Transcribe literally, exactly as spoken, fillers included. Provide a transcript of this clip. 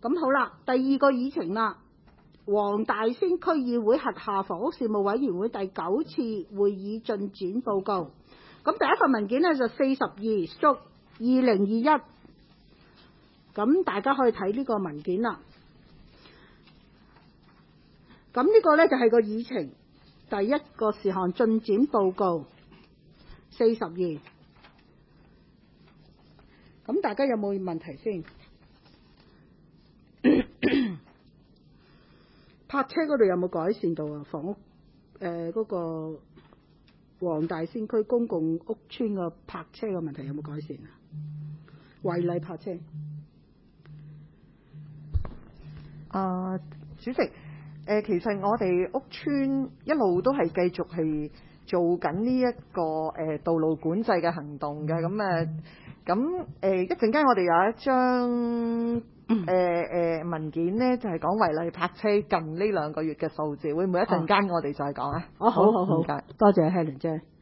咁好啦，第二個議程啦，黃大仙區議會轄下房屋事務委員會第九次會議進展報告。咁第一份文件呢，就四十二/二零二一，咁大家可以睇呢個文件啦。咁呢個呢，就係個議程第一個事項進展報告四十二。咁大家有冇問題先？泊車嗰度有冇改善到啊？房屋誒嗰個黃大仙區公共屋邨個泊車嘅問題有冇改善啊？違例泊車。 啊、呃，主席，誒、呃，其實我哋屋邨一路都係繼續係做緊呢一個誒、呃、道路管制嘅行動嘅，咁誒，咁誒一陣間我哋有一張。誒誒、呃呃、文件呢就係、是、講違例泊車近呢兩個月嘅數字，會唔會一陣間我哋再講啊？ 哦，好好好， 唔該， 多謝 Helen 姐。